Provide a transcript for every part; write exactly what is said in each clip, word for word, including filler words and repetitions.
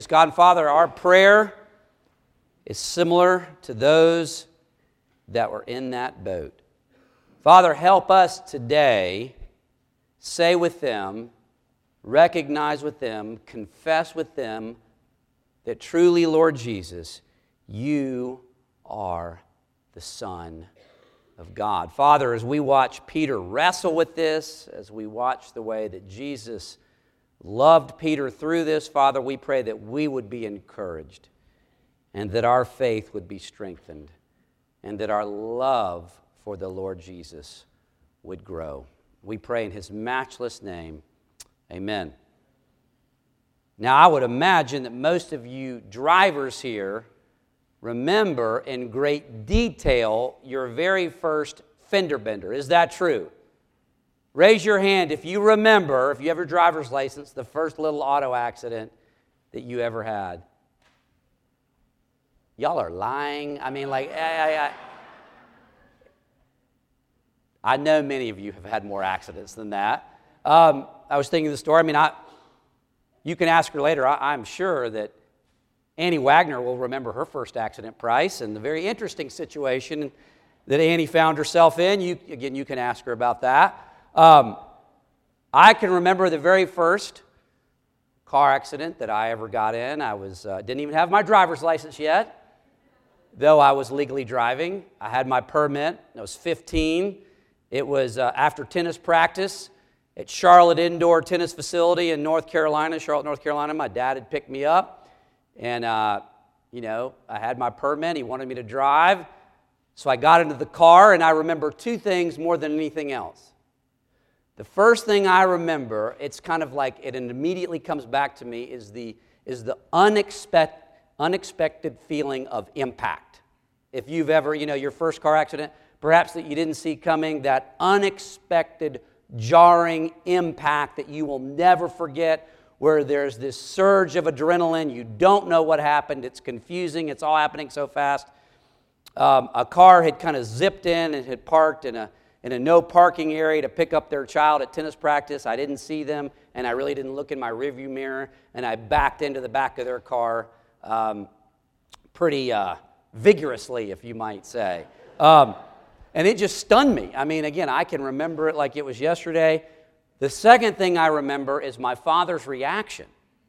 God and Father, our prayer is similar to those that were in that boat. Father, help us today say with them, recognize with them, confess with them that truly, Lord Jesus, you are the Son of God. Father, as we watch Peter wrestle with this, as we watch the way that Jesus loved Peter through this, Father, we pray that we would be encouraged and that our faith would be strengthened and that our love for the Lord Jesus would grow. We pray in His matchless name. Amen. Now, I would imagine that most of you drivers here remember in great detail your very first fender bender. Is that true? Raise your hand if you remember, if you have your driver's license, the first little auto accident that you ever had. Y'all are lying. I mean, like, I, I, I know many of you have had more accidents than that. Um, I was thinking of the story. I mean, I, you can ask her later. I, I'm sure that Annie Wagner will remember her first accident, Price, and the very interesting situation that Annie found herself in. You, again, you can ask her about that. Um, I can remember the very first car accident that I ever got in. I was uh, didn't even have my driver's license yet, though I was legally driving. I had my permit. I was fifteen. It was uh, after tennis practice at Charlotte Indoor Tennis Facility in North Carolina, Charlotte, North Carolina. My dad had picked me up, and uh, you know, I had my permit. He wanted me to drive, so I got into the car, and I remember two things more than anything else. The first thing I remember, it's kind of like it immediately comes back to me, is the is the unexpected unexpected feeling of impact. If you've ever, you know, your first car accident, perhaps that you didn't see coming, that unexpected, jarring impact that you will never forget, where there's this surge of adrenaline, you don't know what happened, it's confusing, it's all happening so fast. Um, a car had kind of zipped in and had parked in a in a no parking area to pick up their child at tennis practice. I didn't see them, and I really didn't look in my rearview mirror, and I backed into the back of their car um, pretty uh, vigorously, if you might say. Um, and it just stunned me. I mean, again, I can remember it like it was yesterday. The second thing I remember is my father's reaction.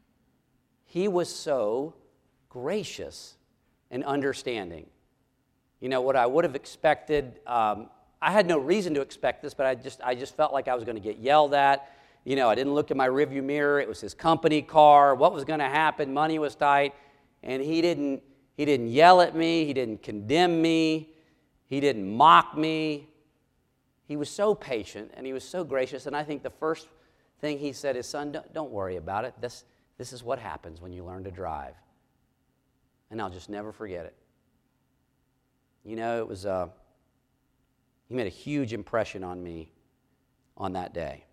He was so gracious and understanding. You know, what I would have expected, um, I had no reason to expect this, but I just I just felt like I was going to get yelled at. You know, I didn't look in my rearview mirror. It was his company car. What was going to happen? Money was tight. And he didn't he didn't yell at me. He didn't condemn me. He didn't mock me. He was so patient and he was so gracious. And I think the first thing he said is, son, don't, don't worry about it. This, this is what happens when you learn to drive. And I'll just never forget it. You know, it was... Uh, He made a huge impression on me on that day.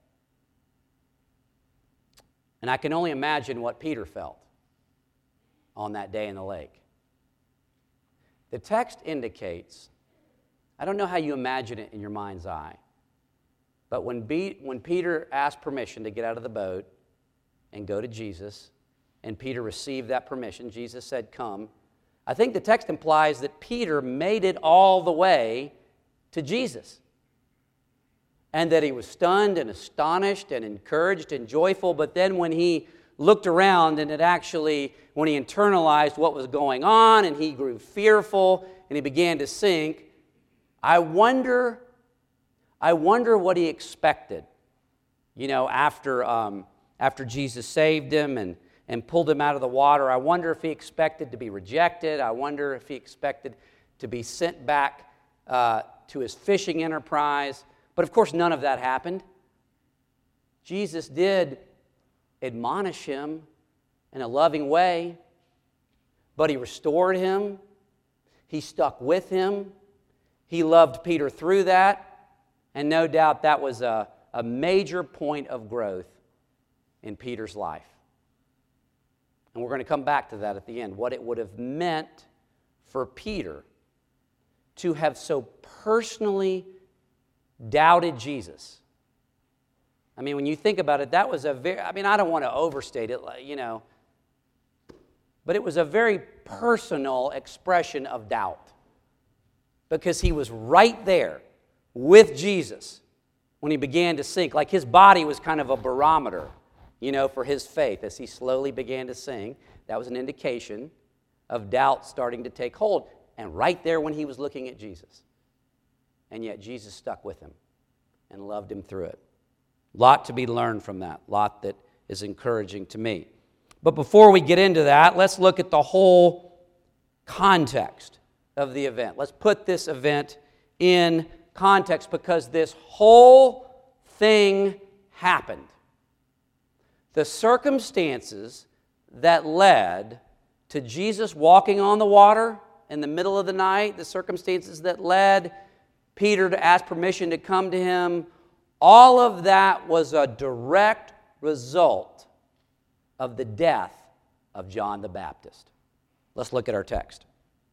And I can only imagine what Peter felt on that day in the lake. The text indicates, I don't know how you imagine it in your mind's eye, but when, Be- when Peter asked permission to get out of the boat and go to Jesus, and Peter received that permission, Jesus said, come. I think the text implies that Peter made it all the way to Jesus, and that he was stunned and astonished and encouraged and joyful. But then when he looked around and it actually, when he internalized what was going on and he grew fearful and he began to sink, I wonder, I wonder what he expected, you know, after, um, after Jesus saved him and, and pulled him out of the water. I wonder if he expected to be rejected. I wonder if he expected to be sent back uh, to his fishing enterprise. But of course, none of that happened. Jesus did admonish him in a loving way, but he restored him. He stuck with him. He loved Peter through that, and no doubt that was a, a major point of growth in Peter's life. And we're going to come back to that at the end, what it would have meant for Peter to have so personally doubted Jesus. I mean, when you think about it, that was a very, I mean, I don't want to overstate it, you know. but it was a very personal expression of doubt because he was right there with Jesus when he began to sink. Like his body was kind of a barometer, you know, for his faith. As he slowly began to sink, that was an indication of doubt starting to take hold. And right there when he was looking at Jesus. And yet Jesus stuck with him and loved him through it. Lot to be learned from that. Lot that is encouraging to me. But before we get into that, let's look at the whole context of the event. Let's put this event in context because this whole thing happened. The circumstances that led to Jesus walking on the water in the middle of the night, the circumstances that led Peter to ask permission to come to him, all of that was a direct result of the death of John the Baptist. Let's look at our text.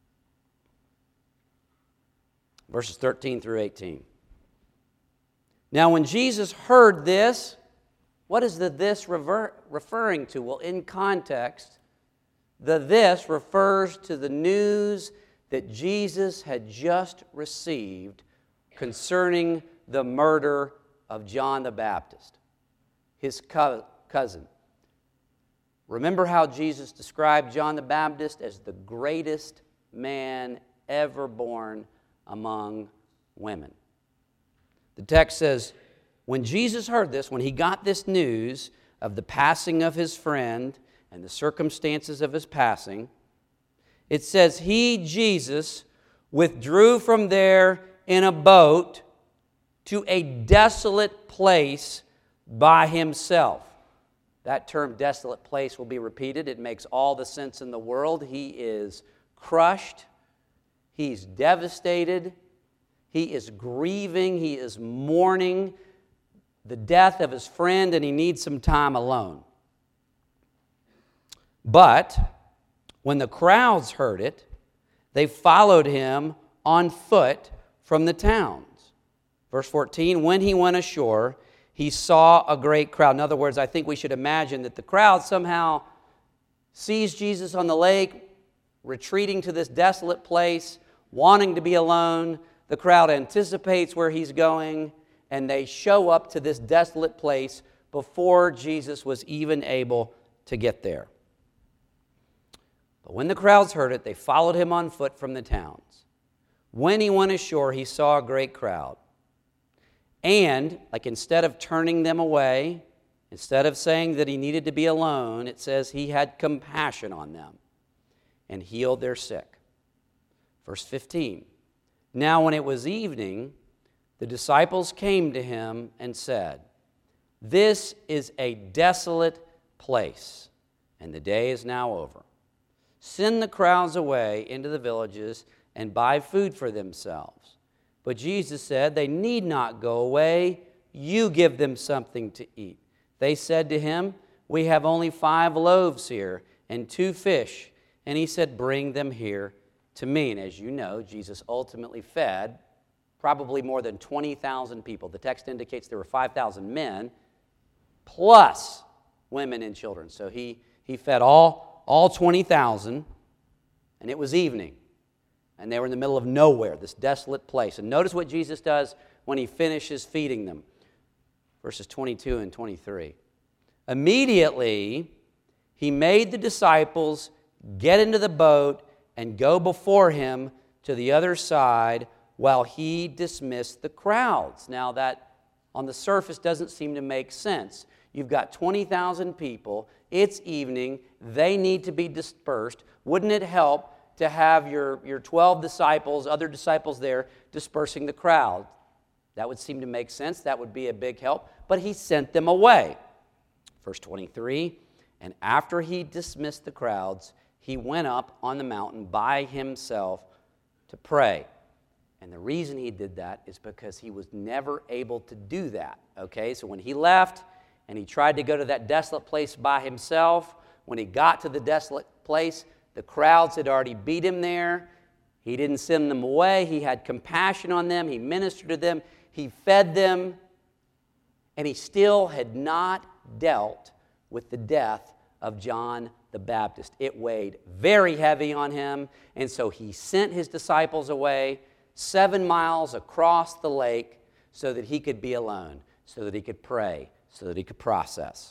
Verses thirteen through eighteen. Now when Jesus heard this, what is the this rever- referring to? Well, in context, the this refers to the news that Jesus had just received concerning the murder of John the Baptist, his co- cousin. Remember how Jesus described John the Baptist as the greatest man ever born among women. The text says, when Jesus heard this, when he got this news of the passing of his friend and the circumstances of his passing, it says, he, Jesus, withdrew from there in a boat to a desolate place by himself. That term, desolate place, will be repeated. It makes all the sense in the world. He is crushed. He's devastated. He is grieving. He is mourning the death of his friend, and he needs some time alone. But when the crowds heard it, they followed him on foot from the towns. Verse fourteen, when he went ashore, he saw a great crowd. In other words, I think we should imagine that the crowd somehow sees Jesus on the lake, retreating to this desolate place, wanting to be alone. The crowd anticipates where he's going, and they show up to this desolate place before Jesus was even able to get there. But when the crowds heard it, they followed him on foot from the towns. When he went ashore, he saw a great crowd. And, like instead of turning them away, instead of saying that he needed to be alone, it says he had compassion on them and healed their sick. Verse fifteen, now when it was evening, the disciples came to him and said, this is a desolate place, and the day is now over. Send the crowds away into the villages and buy food for themselves. But Jesus said, they need not go away. You give them something to eat. They said to him, we have only five loaves here and two fish. And he said, bring them here to me. And as you know, Jesus ultimately fed probably more than twenty thousand people. The text indicates there were five thousand men plus women and children. So he, he fed all, all twenty thousand, and it was evening. And they were in the middle of nowhere, this desolate place. And notice what Jesus does when he finishes feeding them. Verses twenty-two and twenty-three. Immediately, he made the disciples get into the boat and go before him to the other side while he dismissed the crowds. Now that on the surface doesn't seem to make sense. You've got twenty thousand people. It's evening. They need to be dispersed. Wouldn't it help to have your, your twelve disciples, other disciples there, dispersing the crowd? That would seem to make sense. That would be a big help. But he sent them away. Verse twenty-three, and after he dismissed the crowds, he went up on the mountain by himself to pray. And the reason he did that is because he was never able to do that. Okay, so when he left and he tried to go to that desolate place by himself, when he got to the desolate place, the crowds had already beat him there. He didn't send them away. He had compassion on them. He ministered to them. He fed them. And he still had not dealt with the death of John the the Baptist. It weighed very heavy on him, and so he sent his disciples away seven miles across the lake so that he could be alone, so that he could pray, so that he could process.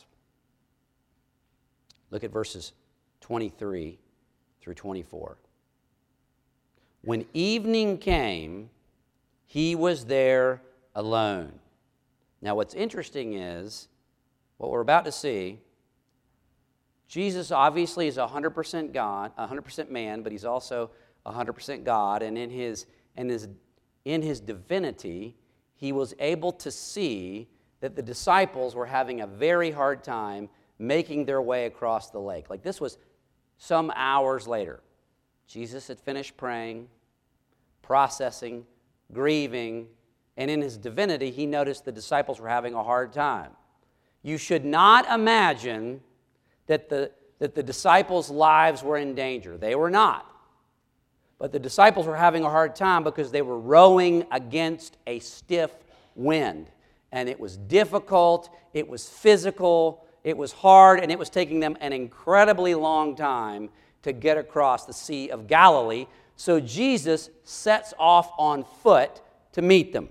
Look at verses twenty-three through twenty-four. When evening came, he was there alone. Now, what's interesting is, what we're about to see, Jesus obviously is one hundred percent God, one hundred percent man, but he's also one hundred percent God, and in his, in his, in his divinity, he was able to see that the disciples were having a very hard time making their way across the lake. Like, this was some hours later. Jesus had finished praying, processing, grieving, and in his divinity, he noticed the disciples were having a hard time. You should not imagine that the, that the disciples' lives were in danger. They were not. But the disciples were having a hard time because they were rowing against a stiff wind. And it was difficult, it was physical, it was hard, and it was taking them an incredibly long time to get across the Sea of Galilee. So Jesus sets off on foot to meet them.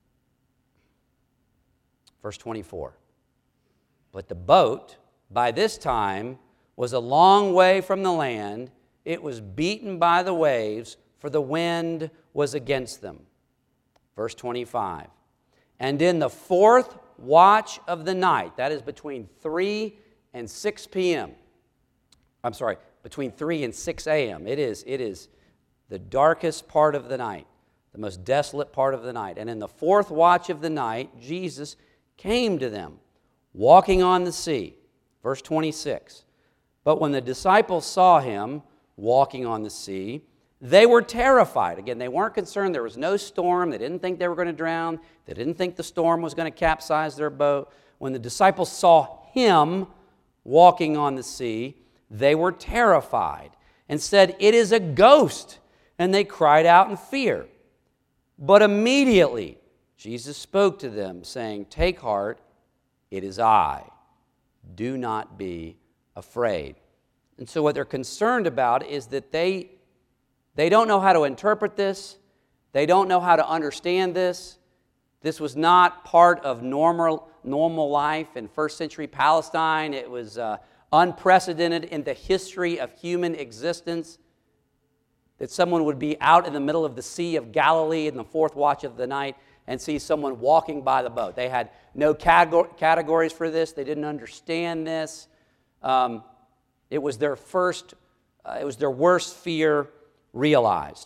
Verse twenty-four. But the boat, by this time, was a long way from the land. It was beaten by the waves, for the wind was against them. Verse twenty-five. And in the fourth watch of the night, that is between three and six p.m. I'm sorry, between three and six a.m. It is, it is the darkest part of the night, the most desolate part of the night. And in the fourth watch of the night, Jesus came to them, walking on the sea. Verse twenty-six. But when the disciples saw him walking on the sea, they were terrified. Again, they weren't concerned. There was no storm. They didn't think they were going to drown. They didn't think the storm was going to capsize their boat. When the disciples saw him walking on the sea, they were terrified and said, "It is a ghost." And they cried out in fear. But immediately Jesus spoke to them, saying, "Take heart, it is I. Do not be afraid." And so what they're concerned about is that they, they don't know how to interpret this. They don't know how to understand this. This was not part of normal, normal life in first century Palestine. It was uh, unprecedented in the history of human existence that someone would be out in the middle of the Sea of Galilee in the fourth watch of the night and see someone walking by the boat. They had no categories for this. They didn't understand this. Um, it was their first, uh, it was their worst fear realized.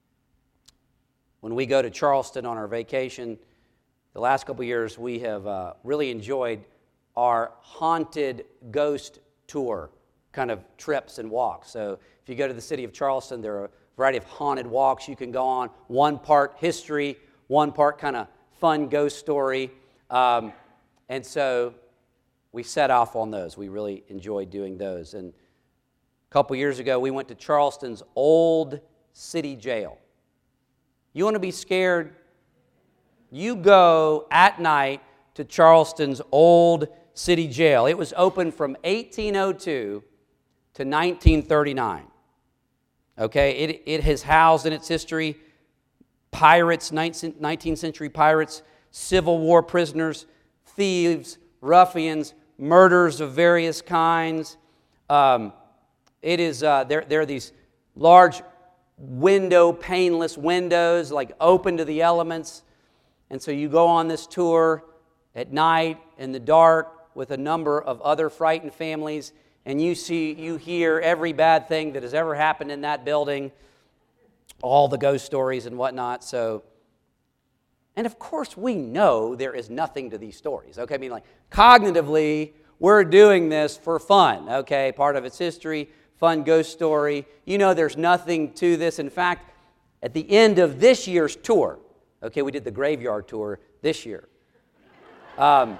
When we go to Charleston on our vacation, the last couple of years, we have uh, really enjoyed our haunted ghost tour kind of trips and walks. So if you go to the city of Charleston, there are a variety of haunted walks you can go on. One part history, one part kind of fun ghost story. Um, and so we set off on those. We really enjoyed doing those. And a couple years ago, we went to Charleston's old city jail. You want to be scared? You go at night to Charleston's old city jail. It was open from eighteen oh two to nineteen thirty-nine. Okay, it, it has housed in its history pirates, nineteenth century pirates, Civil War prisoners, thieves, ruffians, murders of various kinds. Um, it is uh, there. There are these large window, paneless windows, like open to the elements. And so you go on this tour at night in the dark with a number of other frightened families, and you see, you hear every bad thing that has ever happened in that building, all the ghost stories and whatnot. So, and of course, we know there is nothing to these stories. Okay, I mean, like cognitively, we're doing this for fun. Okay, part of its history, fun ghost story. You know, there's nothing to this. In fact, at the end of this year's tour, okay, we did the graveyard tour this year. Um,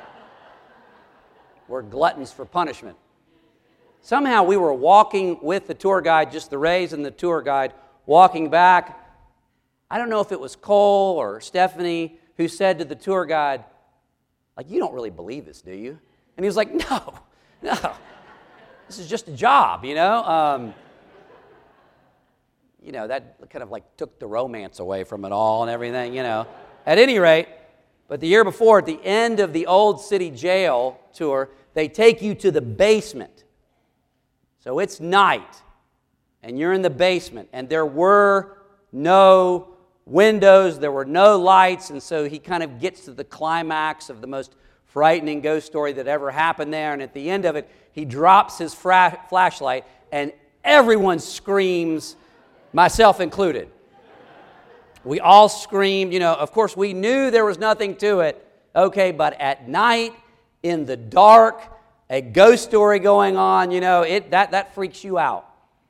we're gluttons for punishment. Somehow we were walking with the tour guide, just the Rays and the tour guide, walking back. I don't know if it was Cole or Stephanie who said to the tour guide, like, "You don't really believe this, do you?" And he was like, "No, no. This is just a job, you know? Um, you know, that kind of like took the romance away from it all and everything, you know. At any rate, but the year before, at the end of the Old City Jail tour, they take you to the basement. So it's night, and you're in the basement, and there were no windows, there were no lights, and so he kind of gets to the climax of the most frightening ghost story that ever happened there, and at the end of it, he drops his fra- flashlight, and everyone screams, myself included. We all screamed, you know, of course we knew there was nothing to it, okay, but at night, in the dark, a ghost story going on, you know, it that, that freaks you out.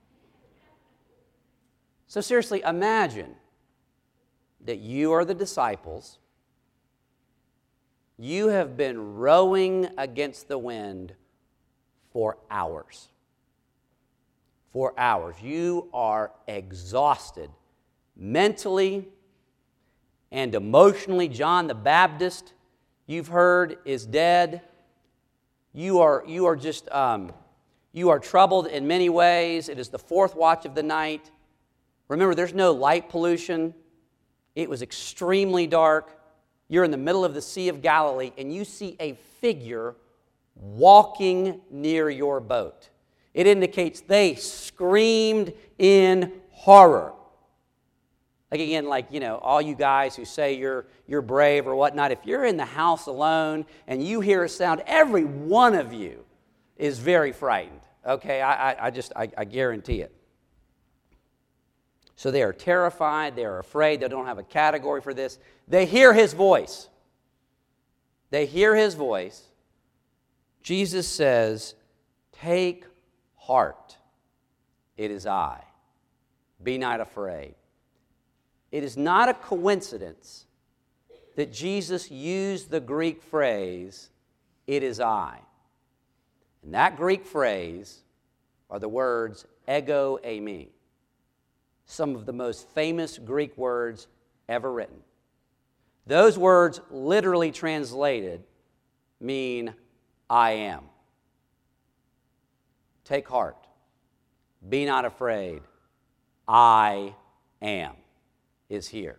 So seriously, imagine that you are the disciples. You have been rowing against the wind for hours. For hours. You are exhausted mentally and emotionally. John the Baptist, you've heard, is dead. You are, you are just, um, you are troubled in many ways. It is the fourth watch of the night. Remember, there's no light pollution. It was extremely dark. You're in the middle of the Sea of Galilee, and you see a figure walking near your boat. It indicates they screamed in horror. Like again, like, you know, all you guys who say you're, you're brave or whatnot, if you're in the house alone and you hear a sound, every one of you is very frightened. Okay, I, I, I just, I, I guarantee it. So they are terrified, they are afraid, they don't have a category for this. They hear his voice. They hear his voice. Jesus says, "Take heart, it is I. Be not afraid." It is not a coincidence that Jesus used the Greek phrase, "it is I." And that Greek phrase are the words ego eimi, some of the most famous Greek words ever written. Those words, literally translated, mean I am. Take heart. Be not afraid. I am is here.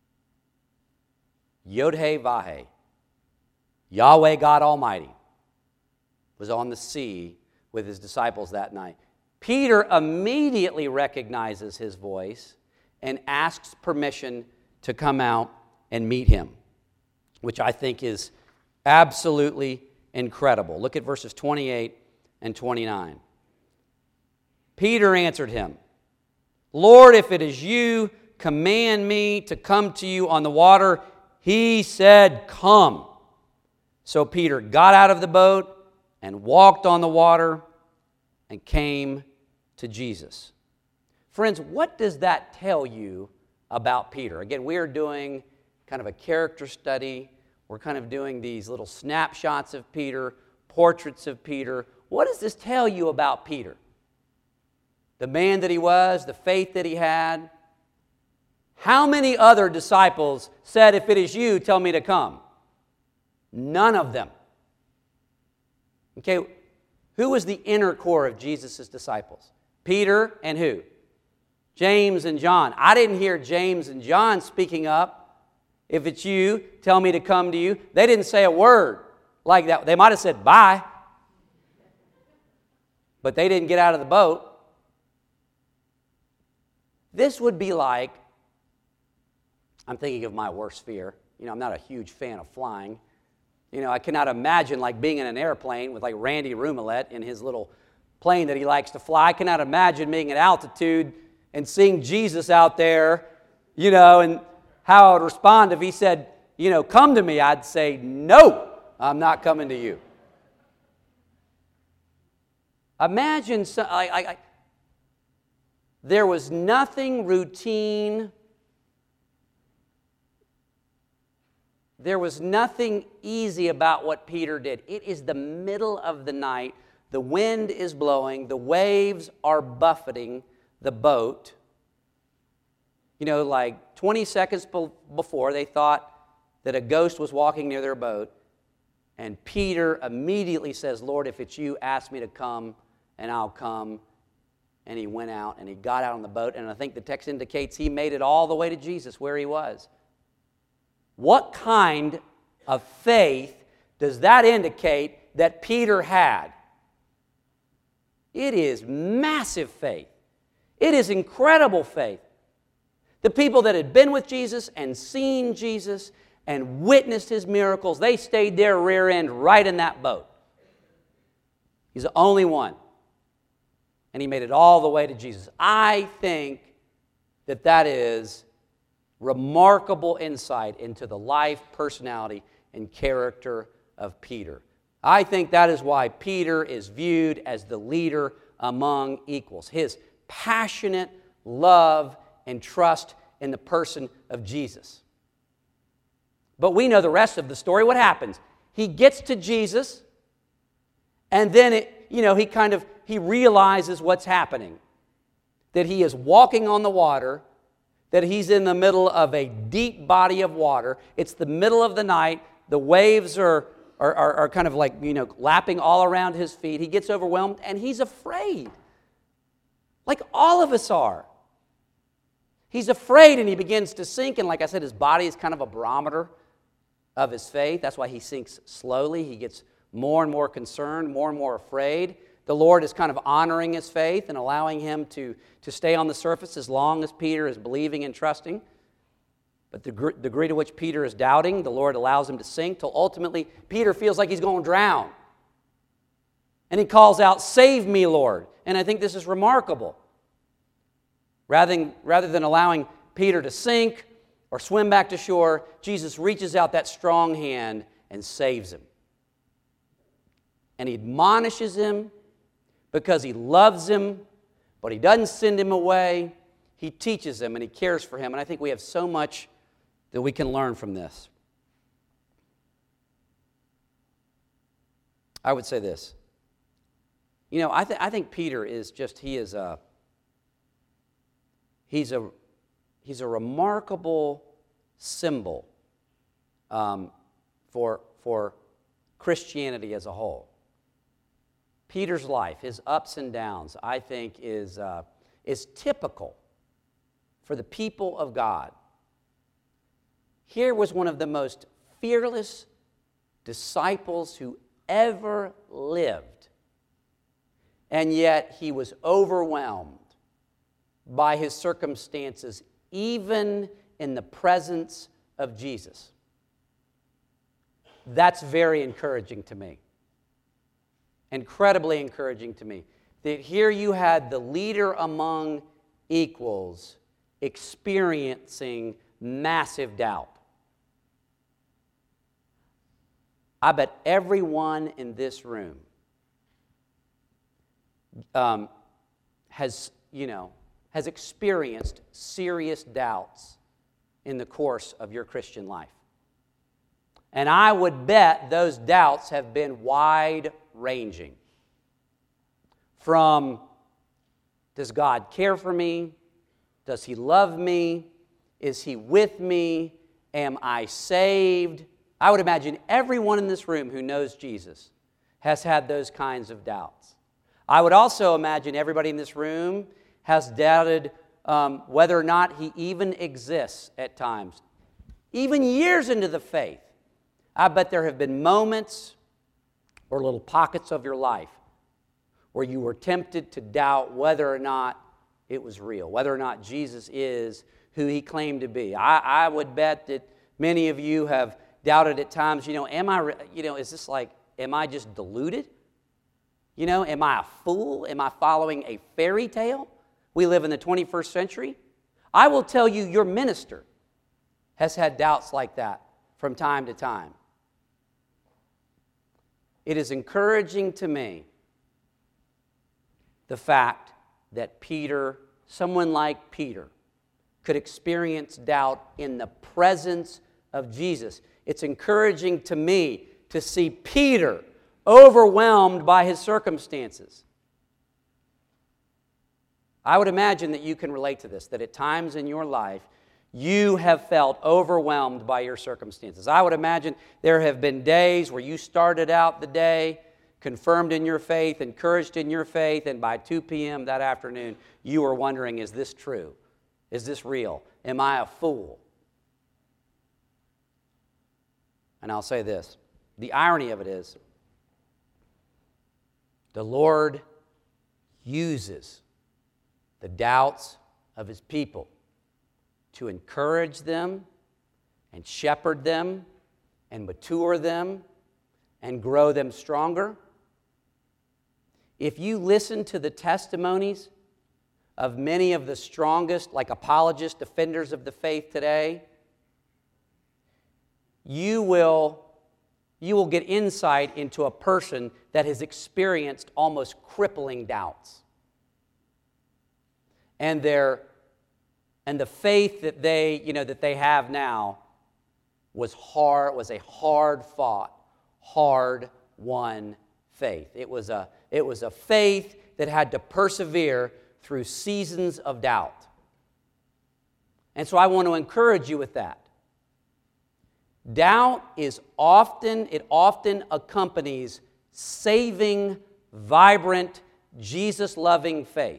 Yod-Heh Vah-Heh, Yahweh God Almighty, was on the sea with his disciples that night. Peter immediately recognizes his voice and asks permission to come out and meet him, which I think is absolutely incredible. Look at verses twenty-eight and twenty-nine. Peter answered him, "Lord, if it is you, command me to come to you on the water." He said, "Come." So Peter got out of the boat and walked on the water and came to Jesus. Friends, what does that tell you about Peter? Again, we are doing kind of a character study. We're kind of doing these little snapshots of Peter, portraits of Peter. What does this tell you about Peter? The man that he was, the faith that he had. How many other disciples said, "If it is you, tell me to come"? None of them. Okay, who was the inner core of Jesus' disciples? Peter and who? James and John. I didn't hear James and John speaking up. "If it's you, tell me to come to you." They didn't say a word like that. They might have said bye, but they didn't get out of the boat. This would be like, I'm thinking of my worst fear. You know, I'm not a huge fan of flying. You know, I cannot imagine like being in an airplane with like Randy Rumelet in his little plane that he likes to fly. I cannot imagine being at altitude and seeing Jesus out there, you know, and how I would respond if he said, you know, "Come to me." I'd say, "No, I'm not coming to you." Imagine, so, I, I, I, there was nothing routine. There was nothing easy about what Peter did. It is the middle of the night. The wind is blowing. The waves are buffeting the boat. You know, like twenty seconds before, they thought that a ghost was walking near their boat. And Peter immediately says, "Lord, if it's you, ask me to come and I'll come. And he went out, and he got out on the boat, and I think the text indicates he made it all the way to Jesus where he was. What kind of faith does that indicate that Peter had? It is massive faith. It is incredible faith. The people that had been with Jesus and seen Jesus and witnessed his miracles, they stayed their rear end right in that boat. He's the only one. And he made it all the way to Jesus. I think that that is remarkable insight into the life, personality, and character of Peter. I think that is why Peter is viewed as the leader among equals. His passionate love and trust in the person of Jesus. But we know the rest of the story. What happens? He gets to Jesus, and then it, you know, he kind of he realizes what's happening. That he is walking on the water, that he's in the middle of a deep body of water. It's the middle of the night. The waves are, are, are, are kind of like, you know, lapping all around his feet. He gets overwhelmed, and he's afraid. Like all of us are. He's afraid, and he begins to sink. And like I said, his body is kind of a barometer of his faith. That's why he sinks slowly. He gets more and more concerned, more and more afraid. The Lord is kind of honoring his faith and allowing him to, to stay on the surface as long as Peter is believing and trusting. But the gr- degree to which Peter is doubting, the Lord allows him to sink till ultimately Peter feels like he's going to drown. And he calls out, "Save me, Lord." And I think this is remarkable. Rather than, rather than allowing Peter to sink or swim back to shore, Jesus reaches out that strong hand and saves him. And he admonishes him because he loves him, but he doesn't send him away. He teaches him and he cares for him. And I think we have so much that we can learn from this. I would say this. You know, I, th- I think Peter is just, he is a, he's a, he's a remarkable symbol um, for, for Christianity as a whole. Peter's life, his ups and downs, I think is, uh, is typical for the people of God. Here was one of the most fearless disciples who ever lived, and yet he was overwhelmed by his circumstances, even in the presence of Jesus. That's very encouraging to me. Incredibly encouraging to me. That here you had the leader among equals experiencing massive doubt. I bet everyone in this room um, has, you know, has experienced serious doubts in the course of your Christian life. And I would bet those doubts have been wide-ranging. From, does God care for me? Does He love me? Is He with me? Am I saved? I would imagine everyone in this room who knows Jesus has had those kinds of doubts. I would also imagine everybody in this room has doubted um, whether or not He even exists at times. Even years into the faith, I bet there have been moments or little pockets of your life where you were tempted to doubt whether or not it was real, whether or not Jesus is who He claimed to be. I, I would bet that many of you have doubted at times, you know, am I, you know, is this like, am I just deluded? You know, am I a fool? Am I following a fairy tale? We live in the twenty-first century. I will tell you, your minister has had doubts like that from time to time. It is encouraging to me the fact that Peter, someone like Peter, could experience doubt in the presence of Jesus. It's encouraging to me to see Peter overwhelmed by his circumstances. I would imagine that you can relate to this, that at times in your life, you have felt overwhelmed by your circumstances. I would imagine there have been days where you started out the day confirmed in your faith, encouraged in your faith, and by two p.m. that afternoon, you were wondering, is this true? Is this real? Am I a fool? And I'll say this, the irony of it is, the Lord uses the doubts of His people to encourage them and shepherd them and mature them and grow them stronger. If you listen to the testimonies of many of the strongest, like apologists, defenders of the faith today, you will, you will get insight into a person that has experienced almost crippling doubts. And their and the faith that they, you know, that they have now was hard, was a hard-fought, hard-won faith. It was a it was a faith that had to persevere through seasons of doubt. And so I want to encourage you with that. Doubt is often, it often accompanies saving, vibrant, Jesus-loving faith.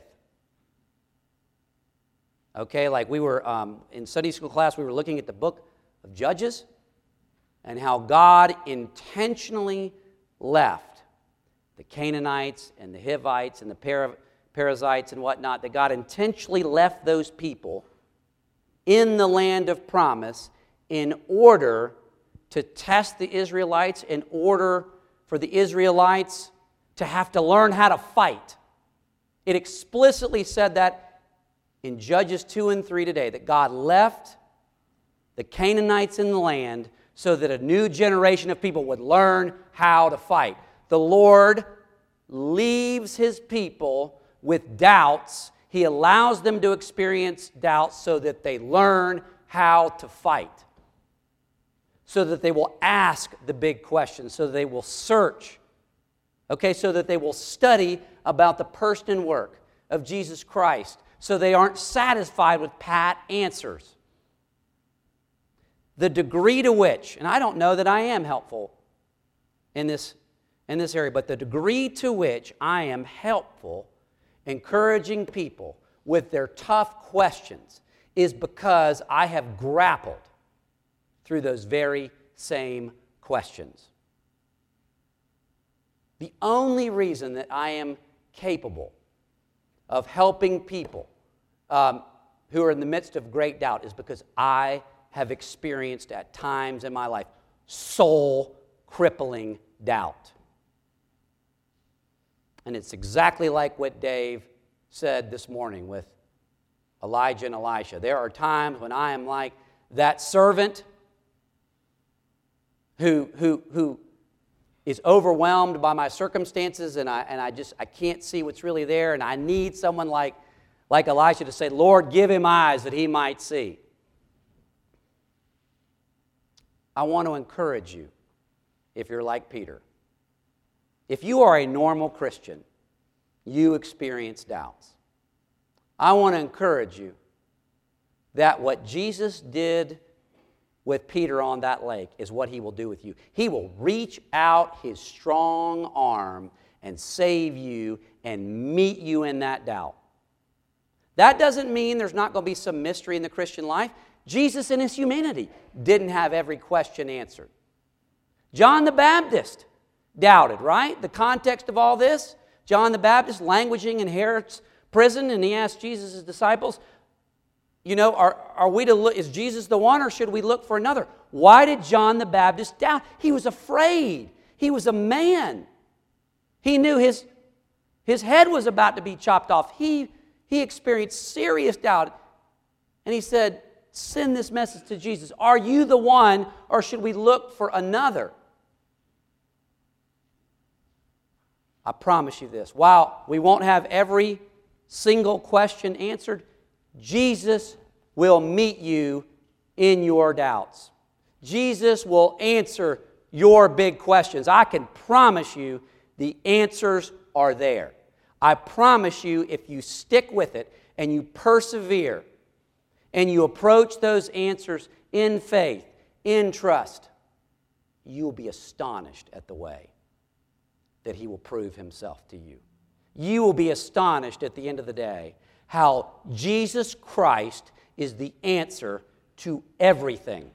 Okay, like we were um, in Sunday school class, we were looking at the book of Judges and how God intentionally left the Canaanites and the Hivites and the Per- Perizzites and whatnot, that God intentionally left those people in the land of promise in order to test the Israelites, in order for the Israelites to have to learn how to fight. It explicitly said that in Judges two and three today, that God left the Canaanites in the land so that a new generation of people would learn how to fight. The Lord leaves His people with doubts. He allows them to experience doubts so that they learn how to fight, so that they will ask the big questions, so that they will search, okay, so that they will study about the person and work of Jesus Christ, so they aren't satisfied with pat answers. The degree to which, and I don't know that I am helpful in this, in this area, but the degree to which I am helpful encouraging people with their tough questions is because I have grappled through those very same questions. The only reason that I am capable of helping people um, who are in the midst of great doubt is because I have experienced at times in my life soul-crippling doubt. And it's exactly like what Dave said this morning with Elijah and Elisha. There are times when I am like that servant who, who, who is overwhelmed by my circumstances, and I, and I just I can't see what's really there, and I need someone like, like Elisha to say, Lord, give him eyes that he might see. I want to encourage you, if you're like Peter. If you are a normal Christian, you experience doubts. I want to encourage you that what Jesus did with Peter on that lake is what He will do with you. He will reach out His strong arm and save you and meet you in that doubt. That doesn't mean there's not going to be some mystery in the Christian life. Jesus in His humanity didn't have every question answered. John the Baptist doubted, right? The context of all this, John the Baptist languishing in Herod's prison, and he asked Jesus' disciples, you know, are, are we to look, is Jesus the one, or should we look for another? Why did John the Baptist doubt? He was afraid. He was a man. He knew his, his head was about to be chopped off. He, he experienced serious doubt. And he said, send this message to Jesus. Are you the one, or should we look for another? I promise you this. While we won't have every single question answered, Jesus will meet you in your doubts. Jesus will answer your big questions. I can promise you the answers are there. I promise you if you stick with it and you persevere and you approach those answers in faith, in trust, you'll be astonished at the way that He will prove Himself to you. You will be astonished at the end of the day how Jesus Christ is the answer to everything.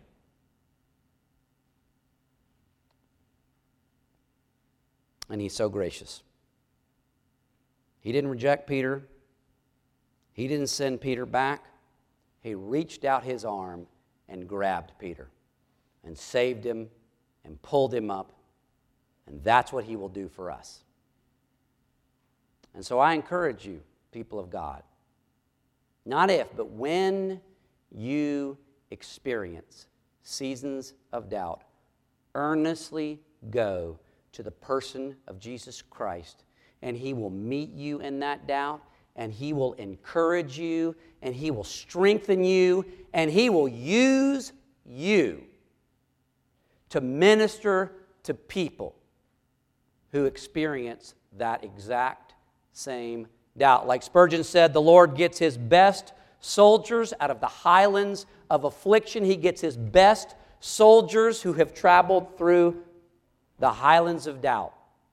And He's so gracious. He didn't reject Peter. He didn't send Peter back. He reached out His arm and grabbed Peter and saved him and pulled him up. And that's what He will do for us. And so I encourage you, people of God, not if, but when you experience seasons of doubt, earnestly go to the person of Jesus Christ, and He will meet you in that doubt, and He will encourage you, and He will strengthen you, and He will use you to minister to people who experience that exact same doubt. Like Spurgeon said, the Lord gets His best soldiers out of the highlands of affliction. He gets His best soldiers who have traveled through the highlands of doubt.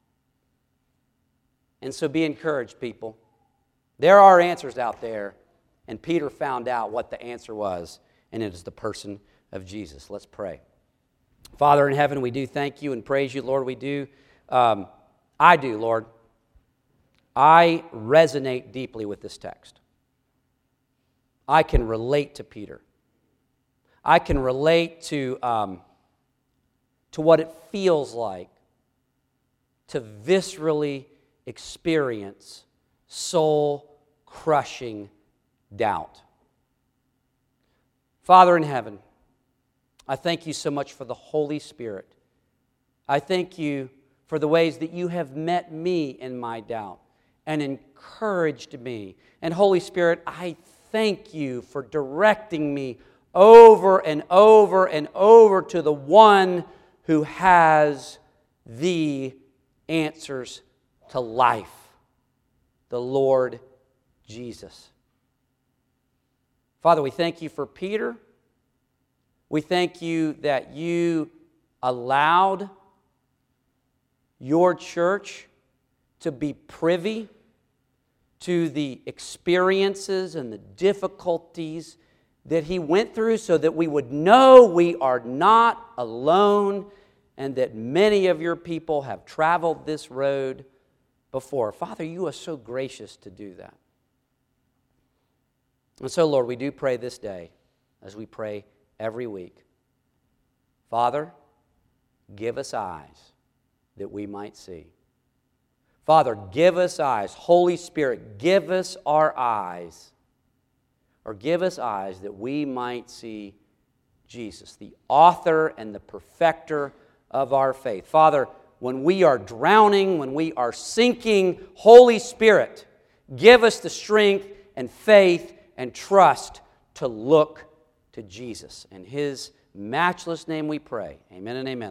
And so be encouraged, people. There are answers out there, and Peter found out what the answer was, and it is the person of Jesus. Let's pray. Father in heaven, we do thank You and praise You, Lord. We do. Um, I do, Lord. I resonate deeply with this text. I can relate to Peter. I can relate to, um, to what it feels like to viscerally experience soul-crushing doubt. Father in heaven, I thank You so much for the Holy Spirit. I thank You for the ways that You have met me in my doubt and encouraged me. And Holy Spirit, I thank You for directing me over and over and over to the one who has the answers to life, the Lord Jesus. Father, we thank You for Peter. We thank You that You allowed Your church to be privy to the experiences and the difficulties that he went through so that we would know we are not alone and that many of Your people have traveled this road before. Father, You are so gracious to do that. And so, Lord, we do pray this day as we pray every week. Father, give us eyes that we might see. Father, give us eyes. Holy Spirit, give us our eyes, or give us eyes that we might see Jesus, the author and the perfecter of our faith. Father, when we are drowning, when we are sinking, Holy Spirit, give us the strength and faith and trust to look to Jesus. In His matchless name we pray. Amen and amen.